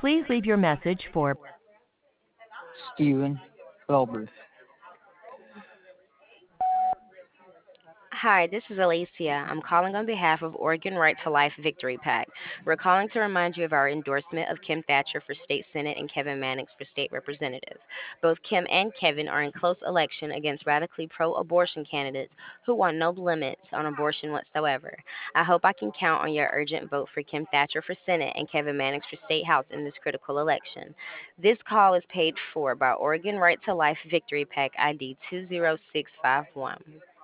Please leave your message for Steven Felber. Hi, this is Alicia. I'm calling on behalf of Oregon Right to Life Victory PAC. We're calling to remind you of our endorsement of Kim Thatcher for state senate and Kevin Mannix for state representative. Both Kim and Kevin are in close election against radically pro-abortion candidates who want no limits on abortion whatsoever. I hope I can count on your urgent vote for Kim Thatcher for Senate and Kevin Mannix for State House in this critical election. This call is paid for by Oregon Right to Life Victory PAC ID 20651.